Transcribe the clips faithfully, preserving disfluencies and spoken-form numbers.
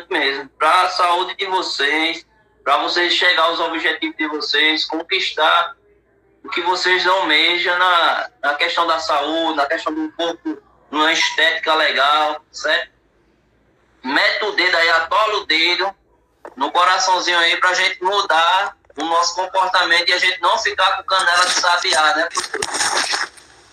importante mesmo para a saúde de vocês, para vocês chegar aos objetivos de vocês, conquistar o que vocês almejam na, na questão da saúde, na questão do corpo, numa estética legal, certo? Mete o dedo aí, atola o dedo no coraçãozinho aí pra gente mudar o nosso comportamento e a gente não ficar com canela de sabiá, né, professor?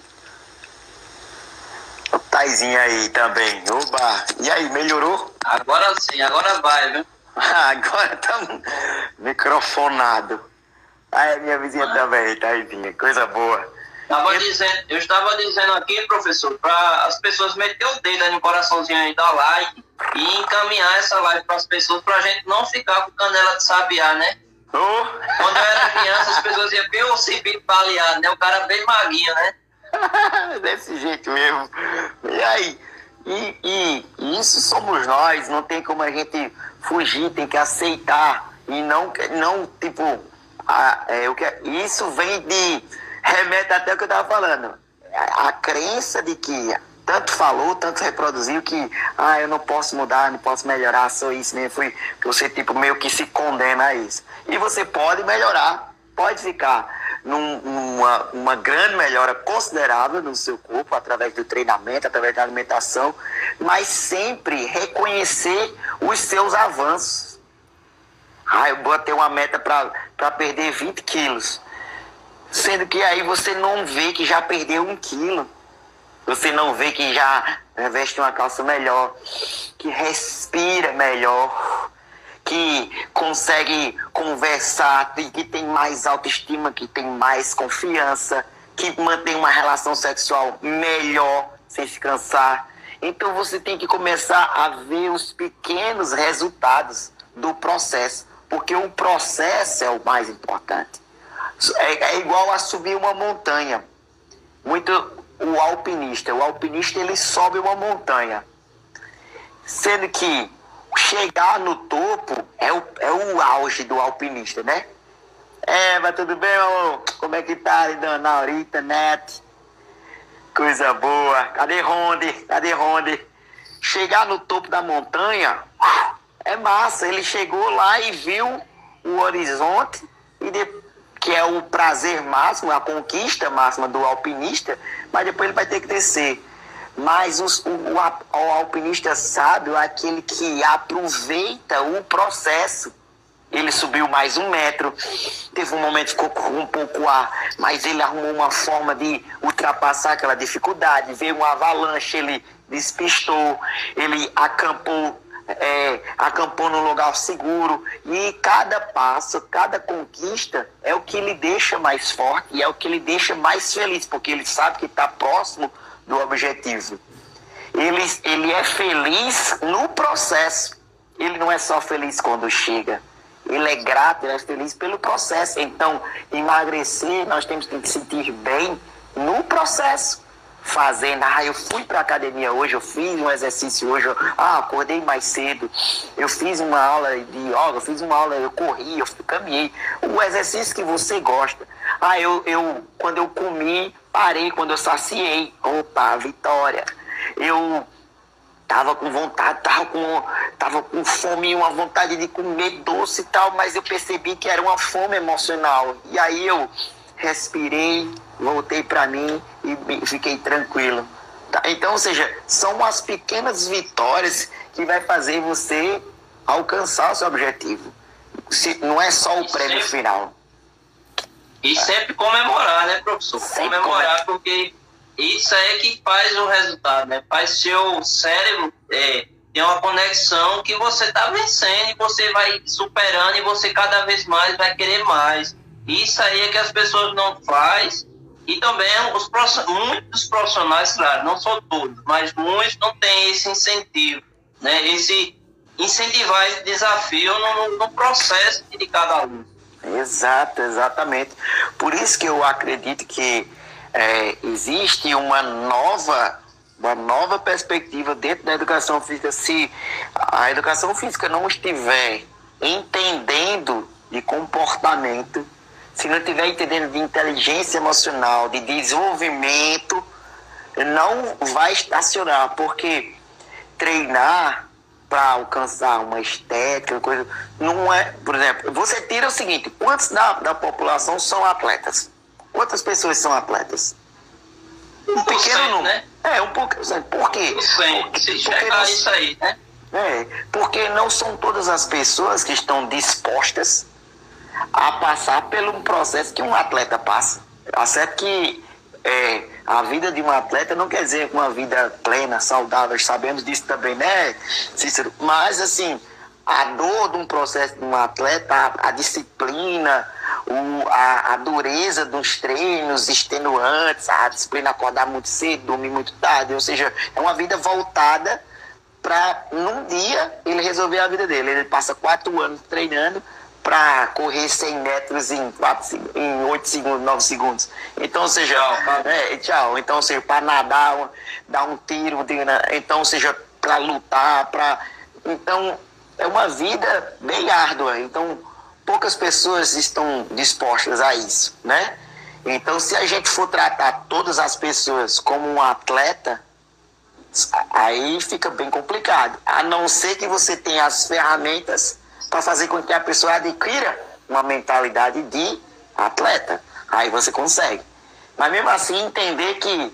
O Taizinho aí também. Oba! E aí, melhorou? Agora sim, agora vai, viu? Agora estamos microfonado. Aí, minha vizinha ah. também, Taizinha. Coisa boa. Tava eu... Dizendo, eu estava dizendo aqui, professor, para as pessoas meter o dedo aí no coraçãozinho aí, dar like e encaminhar essa live para as pessoas, para a gente não ficar com canela de sabiá, né? Oh. Quando eu era criança, as pessoas iam ver o cibico baleado, né? O cara bem maguinho, né? Desse jeito mesmo. E aí? E, e, e isso somos nós, não tem como a gente fugir, tem que aceitar. E não, não tipo, a, é, o que, isso vem de, remete até o que eu estava falando. A, a crença de que tanto falou, tanto reproduziu que, ah, eu não posso mudar, não posso melhorar, sou isso mesmo. Fui, você tipo meio que se condena a isso. E você pode melhorar, pode ficar num, numa uma grande melhora considerável no seu corpo, através do treinamento, através da alimentação, mas sempre reconhecer os seus avanços. Ah, eu botei uma meta para perder vinte quilos, sendo que aí você não vê que já perdeu um quilo. Você não vê que já veste uma calça melhor, que respira melhor, que consegue conversar, que tem mais autoestima, que tem mais confiança, que mantém uma relação sexual melhor, sem se cansar. Então você tem que começar a ver os pequenos resultados do processo, porque o processo é o mais importante. É, é igual a subir uma montanha. Muito... O alpinista, o alpinista ele sobe uma montanha, sendo que chegar no topo é o, é o auge do alpinista, né? É, mas tudo bem, amor? Como é que tá, dona Aurita, Net? Coisa boa. Cadê Ronde? Cadê Ronde? Chegar no topo da montanha é massa. Ele chegou lá e viu o horizonte, e depois, que é o prazer máximo, a conquista máxima do alpinista, mas depois ele vai ter que descer. Mas os, o, o, o alpinista sábio é aquele que aproveita o processo. Ele subiu mais um metro, teve um momento que ficou com um pouco ar, mas ele arrumou uma forma de ultrapassar aquela dificuldade. Veio uma avalanche, ele despistou, ele acampou, É, acampou num lugar seguro, e cada passo, cada conquista é o que lhe deixa mais forte e é o que lhe deixa mais feliz, porque ele sabe que está próximo do objetivo. Ele, ele é feliz no processo, ele não é só feliz quando chega, ele é grato, ele é feliz pelo processo. Então, emagrecer, nós temos que nos sentir bem no processo. Fazendo, ah, eu fui para academia hoje, eu fiz um exercício hoje, eu, ah, acordei mais cedo, eu fiz uma aula de yoga, eu fiz uma aula, eu corri, eu caminhei, o exercício que você gosta. Ah, eu, eu quando eu comi, parei, quando eu saciei, opa, vitória. Eu tava com vontade, tava com, tava com fome, uma vontade de comer doce e tal, mas eu percebi que era uma fome emocional, e aí eu respirei, voltei para mim e fiquei tranquilo. Tá? Então, ou seja, são as pequenas vitórias que vai fazer você alcançar o seu objetivo. Se, não é só o e prêmio sempre, final. E sempre comemorar, né, professor? Sempre comemorar, porque isso é que faz o resultado, né? Faz seu cérebro é, ter uma conexão que você está vencendo e você vai superando e você cada vez mais vai querer mais. Isso aí é que as pessoas não fazem. E também os muitos profissionais, claro, não são todos, mas muitos não têm esse incentivo, né? Esse incentivar esse desafio no, no processo de cada aluno. Exato, exatamente. Por isso que eu acredito que é, existe uma nova, uma nova perspectiva dentro da educação física. Se a educação física não estiver entendendo de comportamento, se não estiver entendendo de inteligência emocional, de desenvolvimento, não vai estacionar, porque treinar para alcançar uma estética, coisa. Não é, por exemplo, você tira o seguinte: quantos da, da população são atletas? Quantas pessoas são atletas? Um pequeno número, né? É, um pouco. Por quê? Porque, se chegar não, isso aí, né? É, porque não são todas as pessoas que estão dispostas a passar pelo processo que um atleta passa. Tá certo que é, a vida de um atleta não quer dizer uma vida plena, saudável, sabemos disso também, né, Cícero? Mas, assim, a dor de um processo de um atleta, a, a disciplina, o, a, a dureza dos treinos extenuantes, a disciplina acordar muito cedo, dormir muito tarde, ou seja, é uma vida voltada para, num dia, ele resolver a vida dele. Ele passa quatro anos treinando para correr cem metros em, quatro, em oito segundos, nove segundos. Então, ou seja, é, tchau. Então, ou seja, para nadar, dar um tiro, então, ou seja, para lutar, para... Então, é uma vida bem árdua. Então, poucas pessoas estão dispostas a isso, né? Então, se a gente for tratar todas as pessoas como um atleta, aí fica bem complicado. A não ser que você tenha as ferramentas para fazer com que a pessoa adquira uma mentalidade de atleta. Aí você consegue. Mas mesmo assim, entender que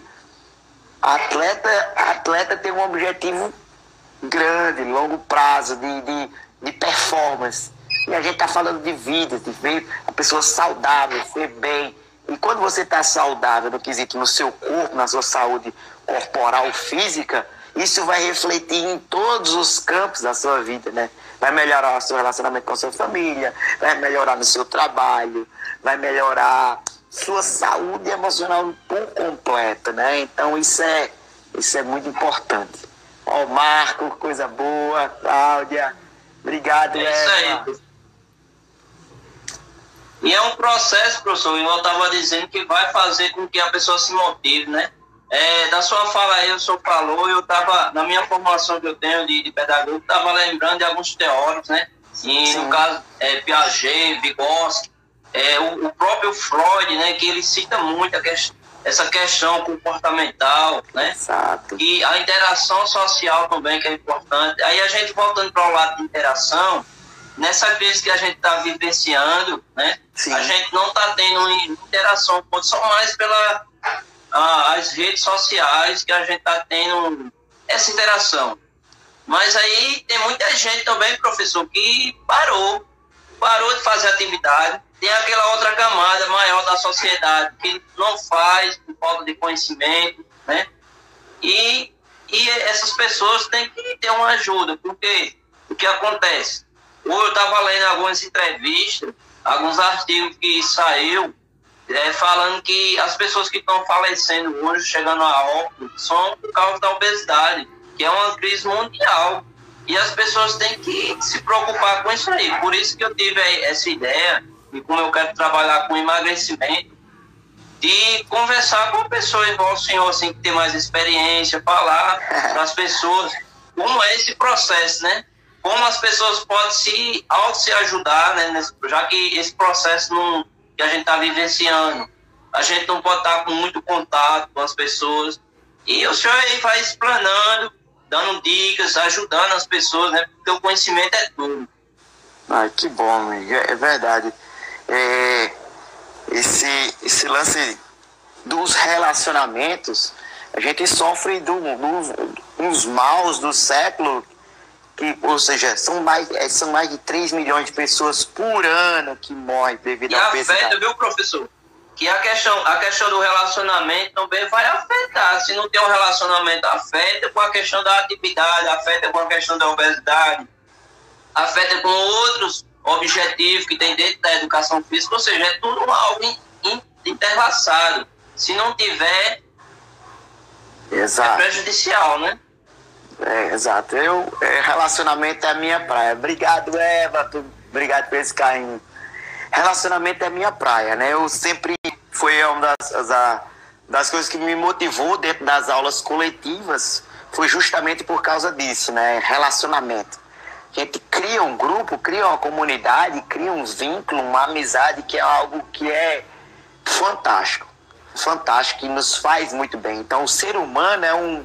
atleta, atleta tem um objetivo grande, longo prazo, de, de, de performance. E a gente está falando de vida, de ver a pessoa saudável, ser bem. E quando você está saudável no quesito no seu corpo, na sua saúde corporal, física, isso vai refletir em todos os campos da sua vida, né? Vai melhorar o seu relacionamento com a sua família, vai melhorar no seu trabalho, vai melhorar sua saúde emocional por completo, né? Então isso é, isso é muito importante. Ó, Marco, coisa boa, Cláudia, obrigado, é isso aí. E é um processo, professor, eu estava dizendo que vai fazer com que a pessoa se motive, né? É, da sua fala aí, o senhor falou, eu estava, na minha formação que eu tenho de, de pedagogo, estava lembrando de alguns teóricos, né? E Sim. no caso, é, Piaget, Vygotsky, é, o, o próprio Freud, né? Que ele cita muito a que, essa questão comportamental, né? Exato. E a interação social também, que é importante. Aí a gente voltando para o lado de interação, nessa crise que a gente está vivenciando, né? Sim. A gente não está tendo interação, só mais pela ah, as redes sociais que a gente está tendo essa interação. Mas aí tem muita gente também, professor, que parou, parou de fazer atividade. Tem aquela outra camada maior da sociedade que não faz por falta de conhecimento, né? E, e essas pessoas têm que ter uma ajuda, porque o que acontece? Eu estava lendo algumas entrevistas, alguns artigos que saiu é, falando que as pessoas que estão falecendo hoje, chegando a óbito, são por causa da obesidade, que é uma crise mundial. E as pessoas têm que se preocupar com isso aí. Por isso que eu tive essa ideia, e como eu quero trabalhar com emagrecimento, de conversar com uma pessoa igual o senhor, assim, que tem mais experiência, falar para as pessoas como é esse processo, né? Como as pessoas podem se, ao se ajudar, né, nesse, já que esse processo não, que a gente está vivenciando, a gente não pode estar com muito contato com as pessoas. E o senhor aí vai explanando, dando dicas, ajudando as pessoas, né, porque o conhecimento é tudo. Ah, que bom, amigo. É verdade. É, esse, esse lance dos relacionamentos, a gente sofre do, do, dos maus do século. Que, ou seja, são mais, são mais de três milhões de pessoas por ano que morrem devido à obesidade. E afeta, viu, professor? Que a questão, a questão do relacionamento também vai afetar. Se não tem um relacionamento, afeta com a questão da atividade, afeta com a questão da obesidade, afeta com outros objetivos que tem dentro da educação física. Ou seja, é tudo algo interlaçado. Se não tiver, Exato. É prejudicial, né? É, exato. Eu, é, relacionamento é a minha praia. Obrigado, Eva. Tu, obrigado por esse carinho. Relacionamento é a minha praia, né? Eu sempre... Foi uma das, das, das coisas que me motivou dentro das aulas coletivas. Foi justamente por causa disso, né? Relacionamento. A gente cria um grupo, cria uma comunidade, cria um vínculo, uma amizade que é algo que é fantástico. Fantástico, que nos faz muito bem. Então, o ser humano é um...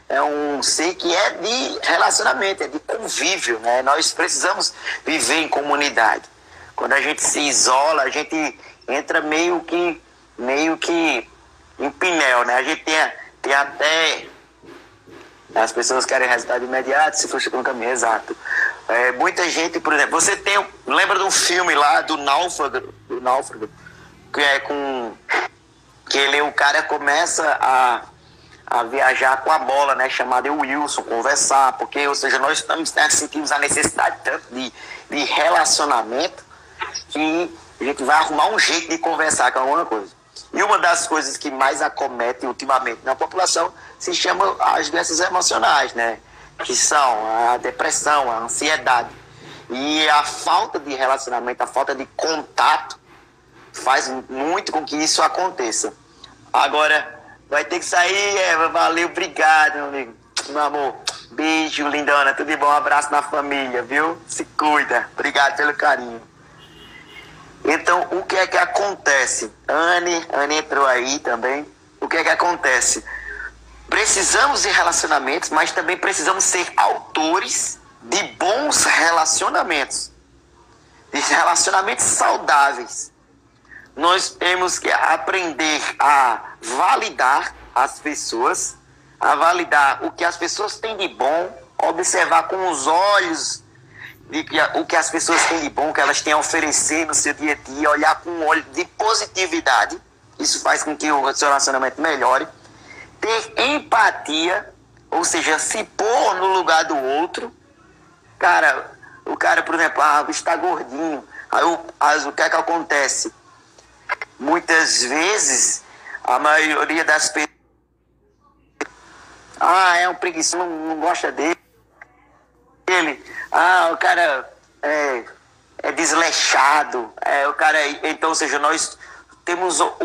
é um ser que é de relacionamento, é de convívio, né? Nós precisamos viver em comunidade. Quando a gente se isola, a gente entra meio que, meio que em pinel, né? A gente tem, tem até... As pessoas querem resultado imediato, se frustram com o caminho, exato. É, muita gente, por exemplo, você tem... Lembra de um filme lá do Náufrago, do Náufrago que é com... Que ele, o cara começa a... a viajar com a bola, né, chamada Wilson, conversar, porque, ou seja, nós estamos, né, sentimos a necessidade tanto de, de relacionamento que a gente vai arrumar um jeito de conversar com alguma coisa. E uma das coisas que mais acomete ultimamente na população se chama as doenças emocionais, né, que são a depressão, a ansiedade. E a falta de relacionamento, a falta de contato faz muito com que isso aconteça. Agora, vai ter que sair, Eva. Valeu, obrigado, meu amigo. Meu amor, beijo, lindona. Tudo de bom, um abraço na família, viu? Se cuida. Obrigado pelo carinho. Então, o que é que acontece? Anne, Anne entrou aí também. O que é que acontece? Precisamos de relacionamentos, mas também precisamos ser autores de bons relacionamentos. De relacionamentos saudáveis. Nós temos que aprender a validar as pessoas, a validar o que as pessoas têm de bom, observar com os olhos de que, o que as pessoas têm de bom, que elas têm a oferecer no seu dia a dia, olhar com um olho de positividade. Isso faz com que o seu relacionamento melhore. Ter empatia, ou seja, se pôr no lugar do outro. Cara, o cara, por exemplo, ah, está gordinho. Aí o, aí, o que é que acontece? Muitas vezes, a maioria das pessoas... Ah, é um preguiçoso, não, não gosta dele. Ele, ah, o cara é, é desleixado. É, o cara, então, ou seja, nós temos o,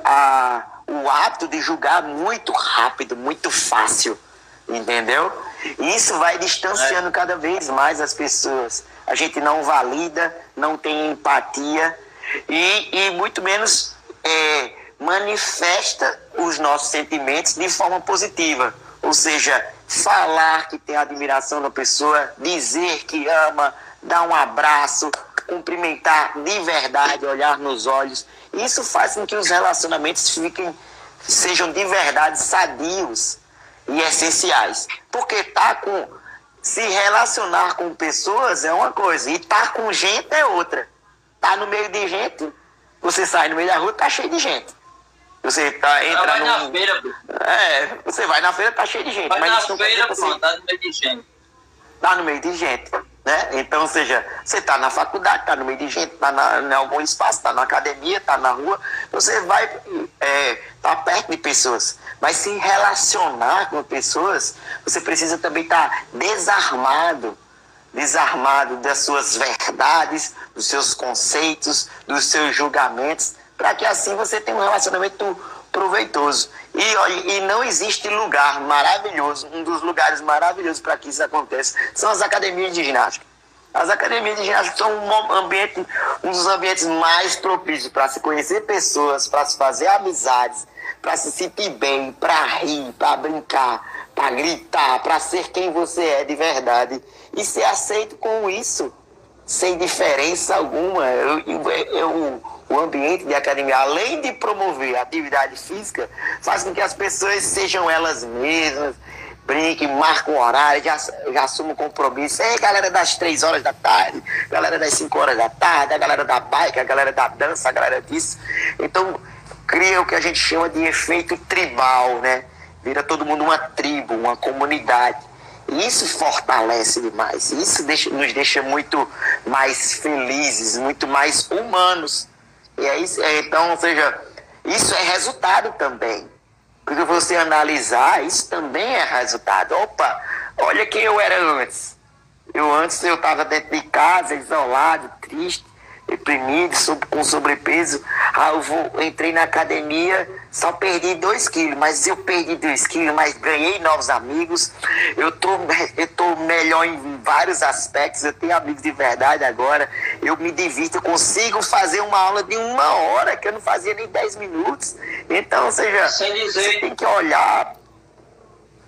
a, o hábito de julgar muito rápido, muito fácil, entendeu? E isso vai distanciando cada vez mais as pessoas. A gente não valida, não tem empatia e, e muito menos é, manifesta os nossos sentimentos de forma positiva. Ou seja, falar que tem admiração da pessoa, dizer que ama, dar um abraço, cumprimentar de verdade, olhar nos olhos. Isso faz com que os relacionamentos fiquem, sejam de verdade sadios e essenciais. Porque tá com, se relacionar com pessoas é uma coisa, e tá com gente é outra. Tá no meio de gente, você sai no meio da rua, tá cheio de gente. Você tá entra vai no... na feira, pô. É, você vai na feira, tá cheio de gente. Vai mas na isso não feira, você... pô, tá no meio de gente. Tá no meio de gente, né? Então, ou seja, você tá na faculdade, tá no meio de gente, tá na, em algum espaço, tá na academia, tá na rua, você vai é, tá perto de pessoas. Mas se relacionar com pessoas, você precisa também estar desarmado, desarmado das suas verdades, dos seus conceitos, dos seus julgamentos, para que assim você tenha um relacionamento proveitoso. E, olha, e não existe lugar maravilhoso, um dos lugares maravilhosos para que isso aconteça, são as academias de ginástica. As academias de ginástica são um, ambiente, um dos ambientes mais propícios para se conhecer pessoas, para se fazer amizades, para se sentir bem, para rir, para brincar, para gritar, para ser quem você é de verdade e ser aceito com isso, sem diferença alguma. Eu, eu, eu, o ambiente de academia, além de promover a atividade física, faz com que as pessoas sejam elas mesmas, brinquem, marcam o horário, já, já assumam compromisso. Ei, galera das três horas da tarde, galera das cinco horas da tarde, a galera da bike, a galera da dança, a galera disso. Então, cria o que a gente chama de efeito tribal, né? Vira todo mundo uma tribo, uma comunidade. E isso fortalece demais. Isso deixa, nos deixa muito mais felizes, muito mais humanos. E é isso, então, ou seja, isso é resultado também. Porque você analisar, isso também é resultado. Opa, olha quem eu era antes. Eu antes eu estava dentro de casa, isolado, triste, deprimido, com sobrepeso. Ah, eu vou, entrei na academia, só perdi dois quilos, mas eu perdi dois quilos, mas ganhei novos amigos. Eu tô, eu tô melhor em vários aspectos, eu tenho amigos de verdade agora. Eu me divirto, eu consigo fazer uma aula de uma hora, que eu não fazia nem dez minutos. Então, ou seja, Sem dizer... você tem que olhar...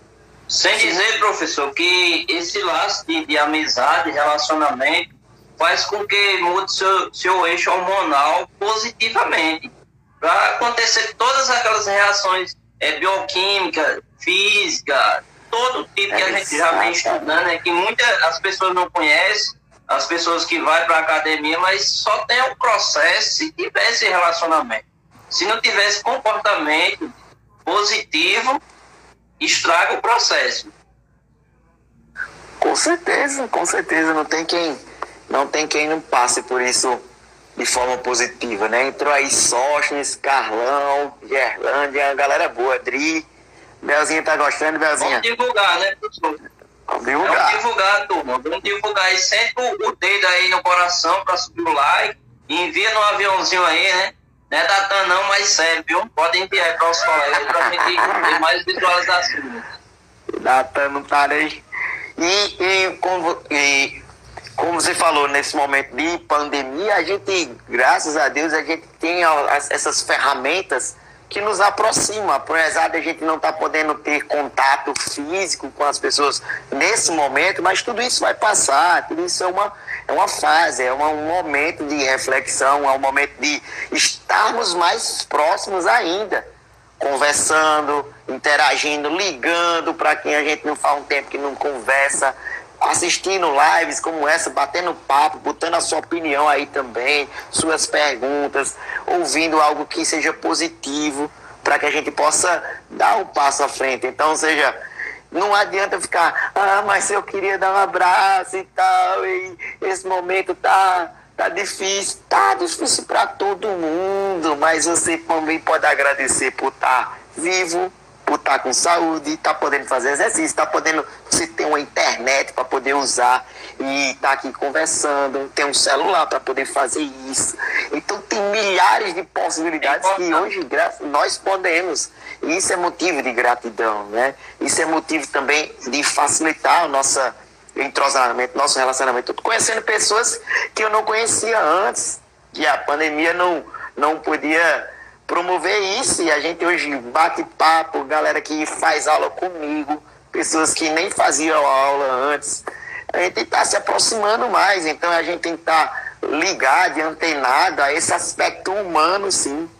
Sem dizer, professor, que esse laço de, de amizade, relacionamento, faz com que mude seu, seu eixo hormonal positivamente. Para acontecer todas aquelas reações é, bioquímicas, físicas, todo tipo que a gente já vem estudando, é que muitas as pessoas não conhecem, as pessoas que vão para a academia, mas só tem um processo se tivesse relacionamento. Se não tivesse comportamento positivo, estraga o processo. Com certeza, com certeza. Não tem quem não, tem quem não passe por isso de forma positiva, né? Entrou aí Sóstenes, Carlão, Gerlândia, a galera boa, Dri. Belzinha tá gostando, Belzinha? Vamos divulgar, né, professor? Vamos divulgar. Vamos divulgar, turma. Vamos divulgar. E sente o dedo aí no coração para subir o like. E envia no aviãozinho aí, né? Não é Datan não, mas sério, viu? Pode enviar para os colegas para a gente ter mais visualizações. Datan não tá aí. E, e, como, e como você falou, nesse momento de pandemia, a gente, graças a Deus, a gente tem as, essas ferramentas que nos aproximam. Apesar de a gente não estar tá podendo ter contato físico com as pessoas nesse momento, mas tudo isso vai passar, tudo isso é uma, é uma fase, é uma, um momento de reflexão, é um momento de estarmos mais próximos ainda, conversando, interagindo, ligando para quem a gente não faz um tempo que não conversa, assistindo lives como essa, batendo papo, botando a sua opinião aí também, suas perguntas, ouvindo algo que seja positivo, para que a gente possa dar um passo à frente. Então, ou seja, não adianta ficar, ah, mas eu queria dar um abraço e tal, e esse momento tá, tá difícil. Tá difícil para todo mundo, mas você também pode agradecer por estar vivo, por estar com saúde, estar podendo fazer exercício, estar podendo, você ter uma internet para poder usar e estar aqui conversando, ter um celular para poder fazer isso. Então tem milhares de possibilidades é que hoje nós podemos. E isso é motivo de gratidão, né? Isso é motivo também de facilitar o nosso entrosamento, nosso relacionamento. Estou conhecendo pessoas que eu não conhecia antes, que a pandemia não, não podia promover isso, e a gente hoje bate papo, galera que faz aula comigo, pessoas que nem faziam aula antes, a gente está se aproximando mais, então a gente tem que estar ligado e antenado a esse aspecto humano, sim.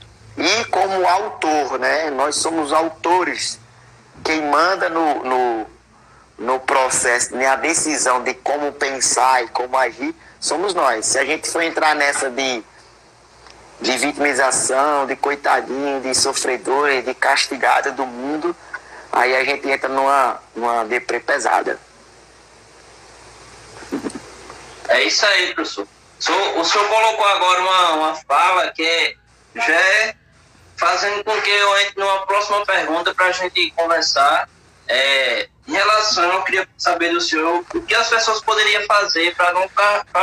E como autor, né? Nós somos autores, quem manda no, no, no processo, na decisão de como pensar e como agir, somos nós. Se a gente for entrar nessa de de vitimização, de coitadinho, de sofredor, de castigada do mundo, aí a gente entra numa, numa deprê pesada. É isso aí, professor. O senhor, o senhor colocou agora uma, uma fala que é, já é fazendo com que eu entre numa próxima pergunta para a gente conversar. É, em relação, eu queria saber do senhor o que as pessoas poderiam fazer para não,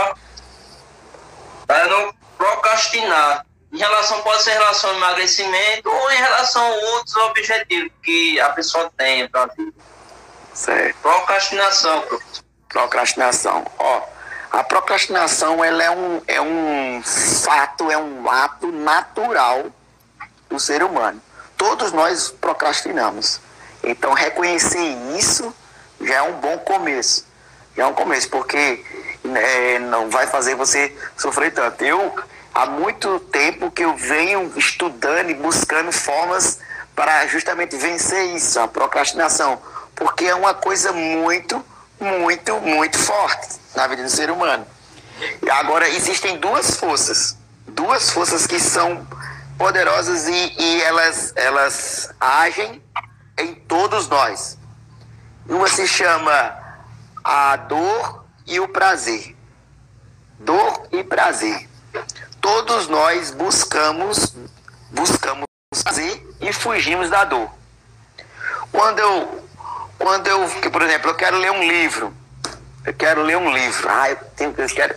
para não procrastinar. Em relação, pode ser em relação ao emagrecimento ou em relação a outros objetivos que a pessoa tem para a vida. Certo. Procrastinação, professor. Procrastinação. Ó, a procrastinação ela é, um, é um fato, é um ato natural do ser humano. Todos nós procrastinamos. Então, reconhecer isso já é um bom começo. Já é um começo, porque é, não vai fazer você sofrer tanto. Eu... Há muito tempo que eu venho estudando e buscando formas para justamente vencer isso, a procrastinação. Porque é uma coisa muito, muito, muito forte na vida do ser humano. E agora, existem duas forças. Duas forças que são poderosas e, e elas, elas agem em todos nós. Uma se chama a dor e o prazer. Dor e prazer. Todos nós buscamos, buscamos prazer e fugimos da dor. Quando eu, quando eu, por exemplo, eu quero ler um livro, eu quero ler um livro, ah, eu tenho que, eu quero...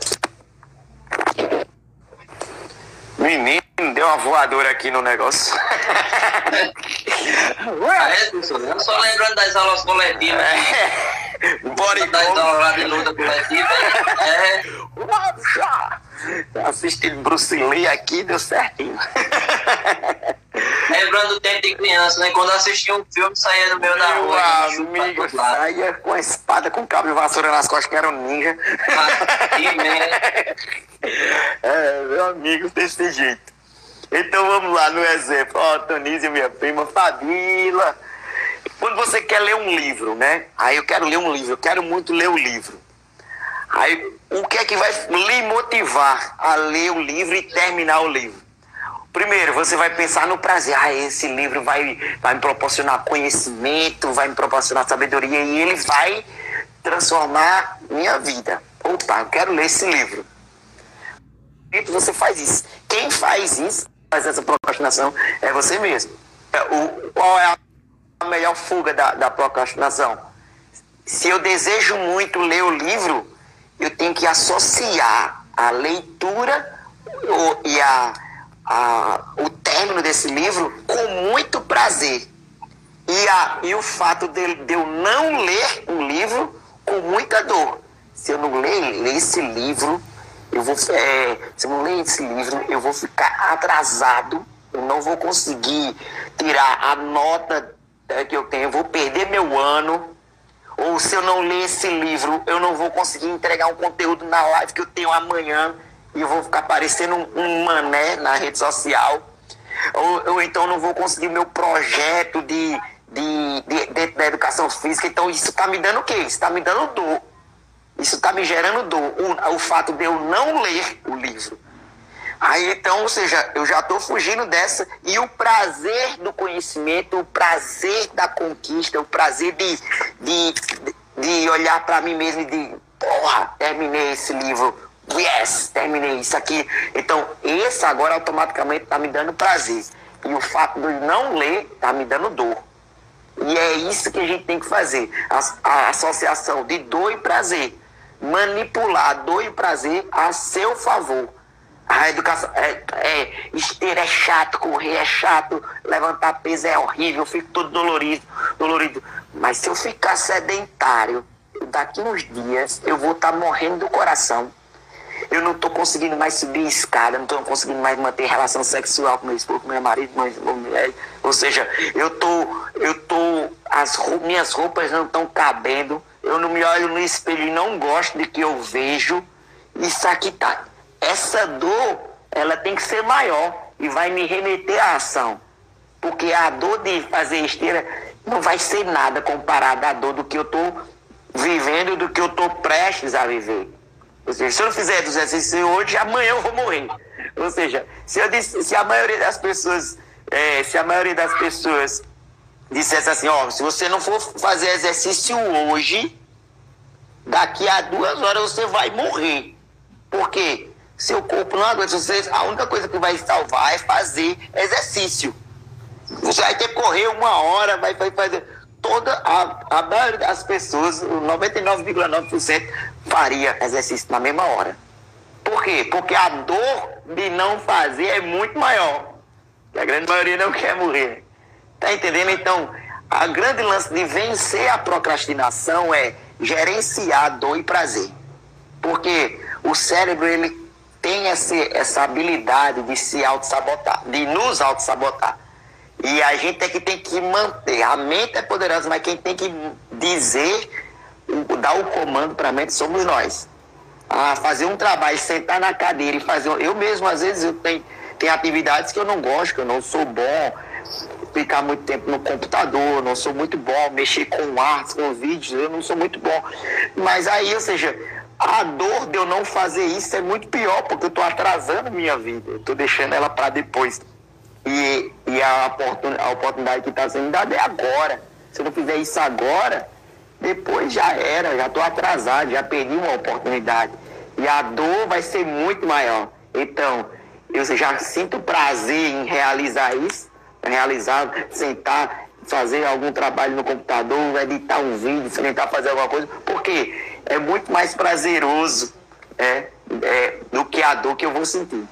Menino, deu uma voadora aqui no negócio. É, professor, eu só lembrando das aulas coletivas. É. Bora das aulas lá de luta coletiva. É. Assistindo Bruce Lee aqui, deu certinho. Lembrando o tempo de criança, né? Quando assistia um filme, saía do meio da rua. Meu amigo, saía com a espada, com cabo de vassoura nas costas, que era um ninja. Ah, que merda. É, meu amigo, desse jeito. Então vamos lá no exemplo. Ó, Tonísia, minha prima, Fabíola. Quando você quer ler um livro, né? Aí eu quero ler um livro, eu quero muito ler o livro. Aí o que é que vai lhe motivar a ler o livro e terminar o livro? Primeiro, você vai pensar no prazer. Ah, esse livro vai, vai me proporcionar conhecimento, vai me proporcionar sabedoria e ele vai transformar minha vida. Opa, eu quero ler esse livro. E você faz isso. Quem faz isso, faz essa procrastinação, é você mesmo. O, qual é a melhor fuga da, da procrastinação? Se eu desejo muito ler o livro, eu tenho que associar a leitura o, e a A, o término desse livro com muito prazer e, a, e o fato de, de eu não ler um livro com muita dor. Se eu não ler, ler esse livro, eu vou, é, se eu não ler esse livro, eu vou ficar atrasado, eu não vou conseguir tirar a nota é, que eu tenho, eu vou perder meu ano. Ou se eu não ler esse livro, eu não vou conseguir entregar um conteúdo na live que eu tenho amanhã. E eu vou ficar parecendo um, um mané na rede social. Ou, ou então não vou conseguir meu projeto de, de, de, de, da educação física. Então isso está me dando o quê? Isso está me dando dor. Isso está me gerando dor. O, o fato de eu não ler o livro. Aí então, ou seja, eu já estou fugindo dessa. E o prazer do conhecimento, o prazer da conquista, o prazer de, de, de olhar para mim mesmo e de, porra, terminei esse livro. Yes, terminei isso aqui. Então, esse agora automaticamente está me dando prazer. E o fato de não ler está me dando dor. E é isso que a gente tem que fazer. A, a associação de dor e prazer. Manipular dor e prazer a seu favor. A educação é, é esteira é chato, correr é chato, levantar peso é horrível, eu fico todo dolorido, dolorido. Mas se eu ficar sedentário, daqui uns dias eu vou estar tá morrendo do coração. Eu não estou conseguindo mais subir escada, não estou conseguindo mais manter relação sexual com meu esposo, com meu marido, com meu mulher. Ou seja, eu tô, eu tô, as roupas, minhas roupas não estão cabendo, eu não me olho no espelho e não gosto de que eu vejo. Isso aqui tá. Essa dor, ela tem que ser maior e vai me remeter à ação. Porque a dor de fazer esteira não vai ser nada comparada à dor do que eu estou vivendo, do que eu estou prestes a viver. Ou seja, se eu não fizer dos exercícios hoje, amanhã eu vou morrer. Ou seja, se, eu disse, se a maioria das pessoas, é, se a maioria das pessoas dissesse assim, ó, se você não for fazer exercício hoje, daqui a duas horas você vai morrer. Por quê? Seu corpo não aguenta. Você, a única coisa que vai salvar é fazer exercício. Você vai ter que correr uma hora, vai, vai fazer... Toda a, a maioria das pessoas, noventa e nove vírgula nove por cento, faria exercício na mesma hora. Por quê? Porque a dor de não fazer é muito maior. E a grande maioria não quer morrer. Tá entendendo? Então, a grande lance de vencer a procrastinação é gerenciar dor e prazer. Porque o cérebro, ele tem essa, essa habilidade de se auto-sabotar, de nos auto-sabotar. E a gente é que tem que manter. A mente é poderosa, mas quem tem que dizer, dar o comando para a mente somos nós. Ah, fazer um trabalho, sentar na cadeira e fazer... Eu mesmo, às vezes, eu tenho, tenho atividades que eu não gosto, que eu não sou bom. Ficar muito tempo no computador, não sou muito bom. Mexer com artes, com vídeos, eu não sou muito bom. Mas aí, ou seja, a dor de eu não fazer isso é muito pior, porque eu estou atrasando minha vida. Eu estou deixando ela para depois. E, e a, oportun, a oportunidade que está sendo dada é agora. Se eu não fizer isso agora, depois já era, já estou atrasado, já perdi uma oportunidade. E a dor vai ser muito maior. Então, eu já sinto prazer em realizar isso, realizar, sentar, fazer algum trabalho no computador, editar um vídeo, tentar fazer alguma coisa, porque é muito mais prazeroso é, é, do que a dor que eu vou sentir.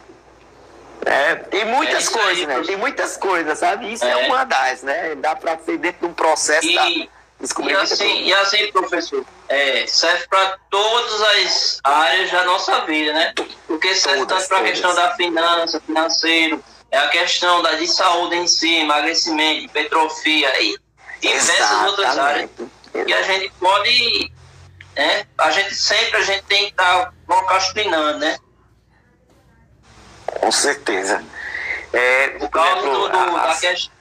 É, tem muitas é coisas, aí, né? Tem muitas coisas, sabe? Isso é, é uma das, né? Dá para ser dentro de um processo e, da descobrir. E assim, e assim, professor, é, serve para todas as áreas da nossa vida, né? Porque serve tanto para a questão da finança, financeiro, é a questão da de saúde em si, emagrecimento, hipertrofia e diversas outras áreas que a gente pode, né? A gente sempre a gente tem que estar procrastinando, né? Com certeza. É, por causa do, do, a, da questão.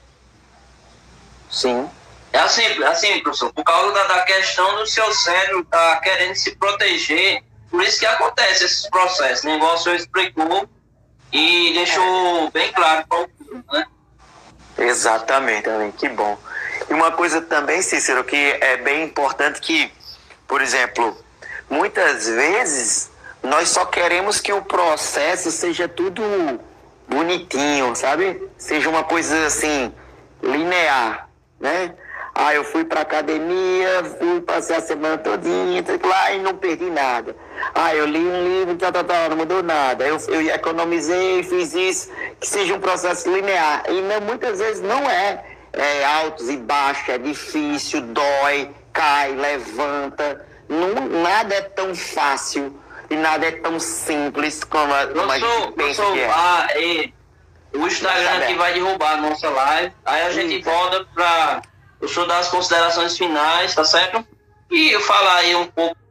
Sim. É assim, assim, professor, por causa da, da questão do seu cérebro tá querendo se proteger, por isso que acontece esses processos. O negócio explicou e deixou é. bem claro para o público, né? Exatamente, que bom. E uma coisa também, Cícero, que é bem importante que, por exemplo, muitas vezes nós só queremos que o processo seja tudo bonitinho, sabe? Seja uma coisa assim, linear, né? Ah, eu fui pra academia, fui passar a semana todinha, lá e não perdi nada. Ah, eu li um livro, tá, tá, tá, não mudou nada. Eu, eu economizei, fiz isso, que seja um processo linear. E não, muitas vezes não é, é altos e baixos, é difícil, dói, cai, levanta. Não, nada é tão fácil e nada é tão simples como a, como a gente pensa que é. Ah, é. O Instagram que vai derrubar a nossa live, aí a gente Eita. volta para... Deixa eu dar as considerações finais, tá certo? E eu falar aí um pouco